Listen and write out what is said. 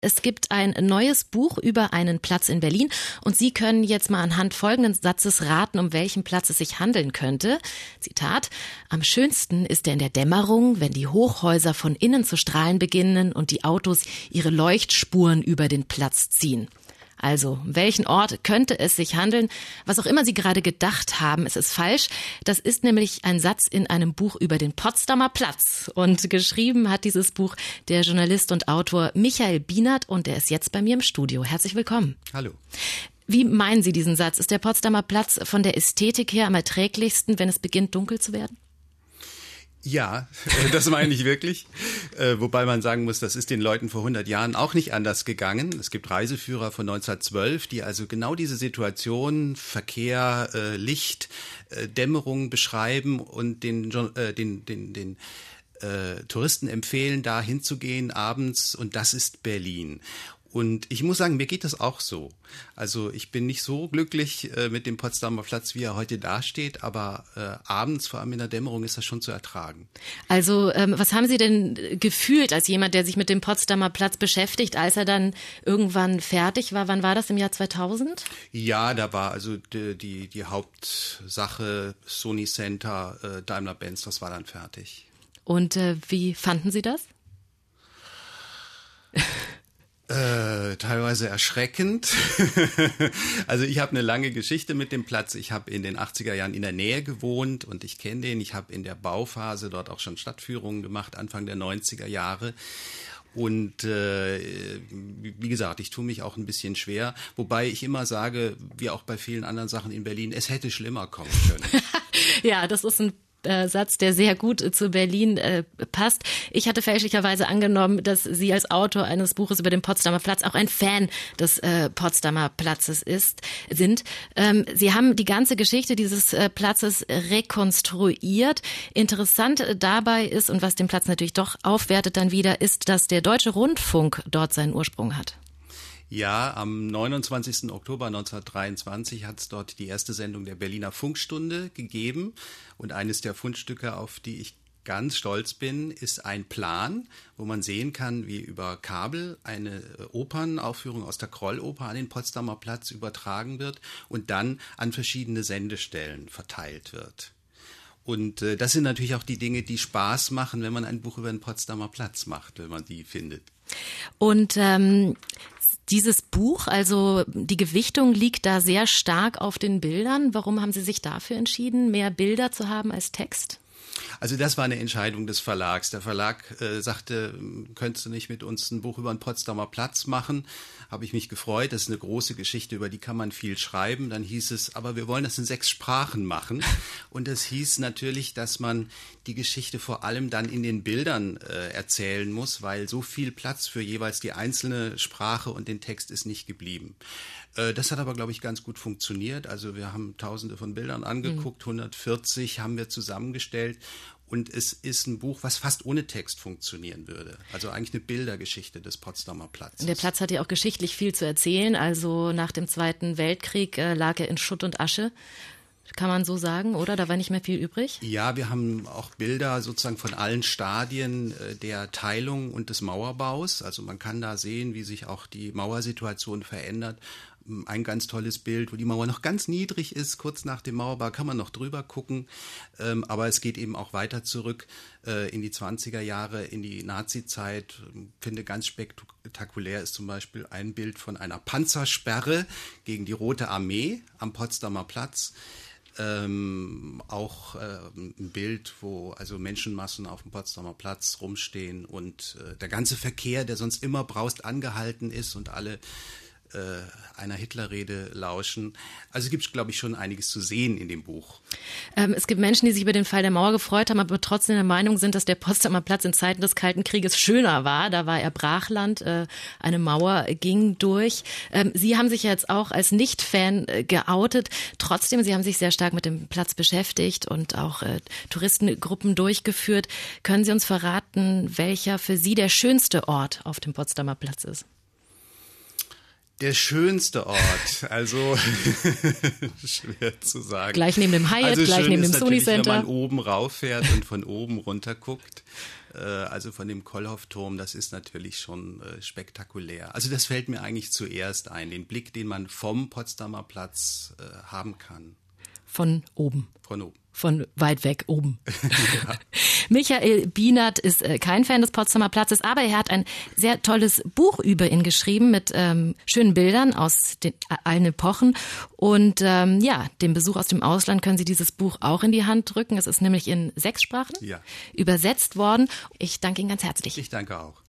Es gibt ein neues Buch über einen Platz in Berlin und Sie können jetzt mal anhand folgenden Satzes raten, um welchen Platz es sich handeln könnte. Zitat: Am schönsten ist er in der Dämmerung, wenn die Hochhäuser von innen zu strahlen beginnen und die Autos ihre Leuchtspuren über den Platz ziehen. Also, um welchen Ort könnte es sich handeln? Was auch immer Sie gerade gedacht haben, es ist falsch. Das ist nämlich ein Satz in einem Buch über den Potsdamer Platz. Und geschrieben hat dieses Buch der Journalist und Autor Michael Bienert und er ist jetzt bei mir im Studio. Herzlich willkommen. Hallo. Wie meinen Sie diesen Satz? Ist der Potsdamer Platz von der Ästhetik her am erträglichsten, wenn es beginnt, dunkel zu werden? Ja, das meine ich wirklich. Wobei man sagen muss, das ist den Leuten vor 100 Jahren auch nicht anders gegangen. Es gibt Reiseführer von 1912, die also genau diese Situation, Verkehr, Licht, Dämmerung beschreiben und den Touristen empfehlen, da hinzugehen abends. Und das ist Berlin. Und ich muss sagen, mir geht das auch so. Also ich bin nicht so glücklich mit dem Potsdamer Platz, wie er heute dasteht, aber abends, vor allem in der Dämmerung, ist das schon zu ertragen. Also was haben Sie denn gefühlt als jemand, der sich mit dem Potsdamer Platz beschäftigt, als er dann irgendwann fertig war? Wann war das, im Jahr 2000? Ja, da war also die Hauptsache Sony Center, Daimler-Benz, das war dann fertig. Und wie fanden Sie das? Teilweise erschreckend. Also ich habe eine lange Geschichte mit dem Platz. Ich habe in den 80er Jahren in der Nähe gewohnt und ich kenne den. Ich habe in der Bauphase dort auch schon Stadtführungen gemacht, Anfang der 90er Jahre. Und wie gesagt, ich tue mich auch ein bisschen schwer, wobei ich immer sage, wie auch bei vielen anderen Sachen in Berlin, es hätte schlimmer kommen können. Ja, das ist ein Satz, der sehr gut zu Berlin passt. Ich hatte fälschlicherweise angenommen, dass Sie als Autor eines Buches über den Potsdamer Platz auch ein Fan des Potsdamer Platzes sind. Sie haben die ganze Geschichte dieses Platzes rekonstruiert. Interessant dabei ist, und was den Platz natürlich doch aufwertet dann wieder, ist, dass der Deutsche Rundfunk dort seinen Ursprung hat. Ja, am 29. Oktober 1923 hat es dort die erste Sendung der Berliner Funkstunde gegeben. Und eines der Fundstücke, auf die ich ganz stolz bin, ist ein Plan, wo man sehen kann, wie über Kabel eine Opernaufführung aus der Krolloper an den Potsdamer Platz übertragen wird und dann an verschiedene Sendestellen verteilt wird. Und das sind natürlich auch die Dinge, die Spaß machen, wenn man ein Buch über den Potsdamer Platz macht, wenn man die findet. Und dieses Buch, also die Gewichtung liegt da sehr stark auf den Bildern. Warum haben Sie sich dafür entschieden, mehr Bilder zu haben als Text? Also das war eine Entscheidung des Verlags. Der Verlag sagte, könntest du nicht mit uns ein Buch über den Potsdamer Platz machen? Habe ich mich gefreut. Das ist eine große Geschichte, über die kann man viel schreiben. Dann hieß es, aber wir wollen das in 6 Sprachen machen. Und das hieß natürlich, dass man die Geschichte vor allem dann in den Bildern erzählen muss, weil so viel Platz für jeweils die einzelne Sprache und den Text ist nicht geblieben. Das hat aber, glaube ich, ganz gut funktioniert. Also wir haben Tausende von Bildern angeguckt, 140 haben wir zusammengestellt. Und es ist ein Buch, was fast ohne Text funktionieren würde. Also eigentlich eine Bildergeschichte des Potsdamer Platzes. Der Platz hat ja auch geschichtlich viel zu erzählen. Also nach dem Zweiten Weltkrieg lag er in Schutt und Asche. Kann man so sagen, oder? Da war nicht mehr viel übrig? Ja, wir haben auch Bilder sozusagen von allen Stadien der Teilung und des Mauerbaus. Also man kann da sehen, wie sich auch die Mauersituation verändert. Ein ganz tolles Bild, wo die Mauer noch ganz niedrig ist, kurz nach dem Mauerbau kann man noch drüber gucken, aber es geht eben auch weiter zurück in die 20er Jahre, in die Nazi-Zeit. Ich finde ganz spektakulär ist zum Beispiel ein Bild von einer Panzersperre gegen die Rote Armee am Potsdamer Platz. Auch ein Bild, wo also Menschenmassen auf dem Potsdamer Platz rumstehen und der ganze Verkehr, der sonst immer braust, angehalten ist und alle einer Hitlerrede lauschen. Also gibt es, glaube ich, schon einiges zu sehen in dem Buch. Es gibt Menschen, die sich über den Fall der Mauer gefreut haben, aber trotzdem der Meinung sind, dass der Potsdamer Platz in Zeiten des Kalten Krieges schöner war. Da war er Brachland, eine Mauer ging durch. Sie haben sich jetzt auch als Nicht-Fan geoutet. Trotzdem, Sie haben sich sehr stark mit dem Platz beschäftigt und auch Touristengruppen durchgeführt. Können Sie uns verraten, welcher für Sie der schönste Ort auf dem Potsdamer Platz ist? Der schönste Ort, also schwer zu sagen. Gleich neben dem Hyatt, also gleich neben dem Sony Center. Wenn man oben rauf fährt und von oben runter guckt, also von dem Kollhoff-Turm, das ist natürlich schon spektakulär. Also das fällt mir eigentlich zuerst ein, den Blick, den man vom Potsdamer Platz haben kann. Von oben. Von oben. Von weit weg oben. Ja. Michael Bienert ist kein Fan des Potsdamer Platzes, aber er hat ein sehr tolles Buch über ihn geschrieben mit schönen Bildern aus allen Epochen. Und dem Besuch aus dem Ausland können Sie dieses Buch auch in die Hand drücken. Es ist nämlich in 6 Sprachen übersetzt worden. Ich danke Ihnen ganz herzlich. Ich danke auch.